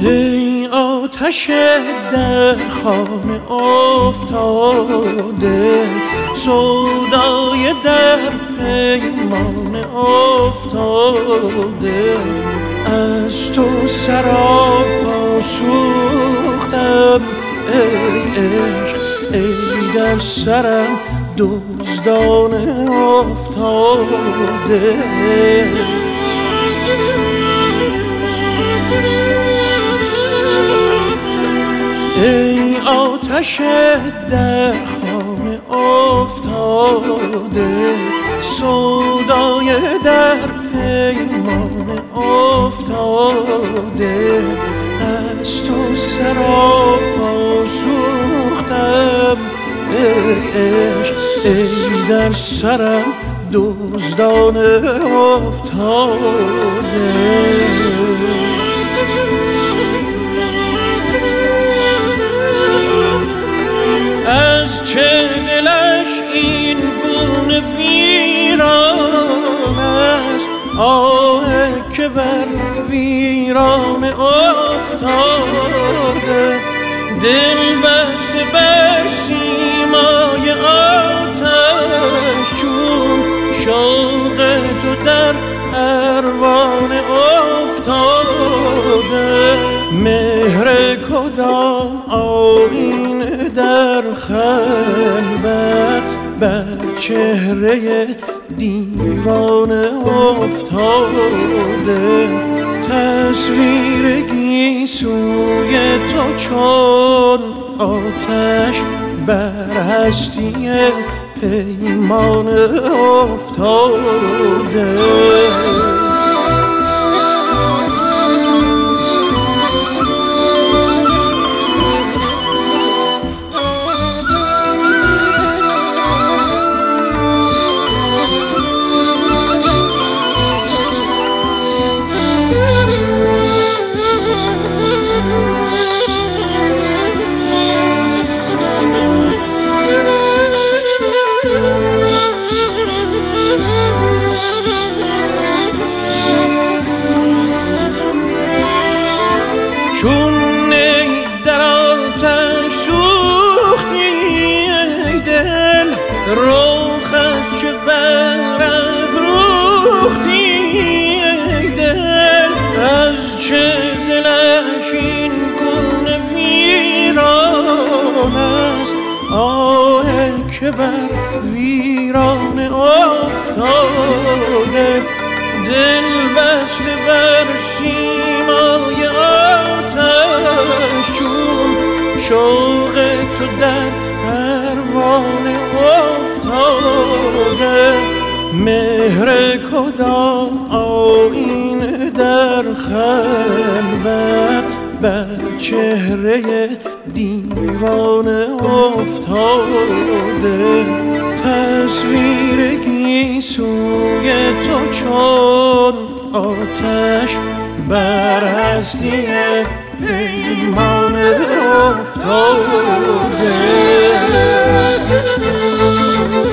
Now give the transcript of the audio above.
ای آتش در خانه افتاده، سودای در پیمان افتاده. از تو سراپا سوختم ای عشق، ای در سرم دزدانه افتاده. ای آتش در خانه افتاده، سودای در پیمان افتاده. از تو سراپا سوختم ای عشق، ای در سرم دزدانه افتاده. از چه دلش این گونه ویران است، آه که بر ویران افتاده. دل بسته بر سیمای آتش، چون شوق تو در پروانه افتاده. مهر کدام آیینه در خلوت، بر چهره دیوانه افتاده. تصویر گیسوی تو چون آتش، بر هستی پیمانه افتاده. چون نی در آتش سوختی ای دل، رخ از چه برافروختی ای دل. از چه دلش این گونه ویران است، آه که بر ویران افتاده. دل بسته بر سیمای آتش، چون شوق تو در پروانه افتاده. مهر کدام آیینه در خلوت، بر چهره دیوانه افتاده. تصویر گیسوی تو چون آتش، بر هستی پیمانه افتاده.